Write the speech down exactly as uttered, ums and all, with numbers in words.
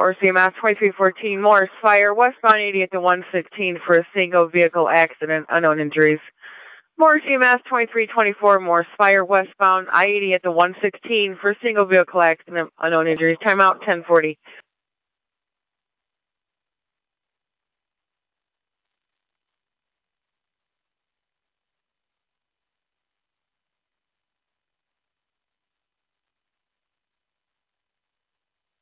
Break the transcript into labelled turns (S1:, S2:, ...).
S1: Morris E M S twenty-three fourteen, Morris Fire, westbound eighty at the one sixteen for a single vehicle accident, unknown injuries. Morris E M S twenty-three twenty-four, Morris Fire, westbound I eighty at the one sixteen for a single vehicle accident, unknown injuries. Timeout ten forty.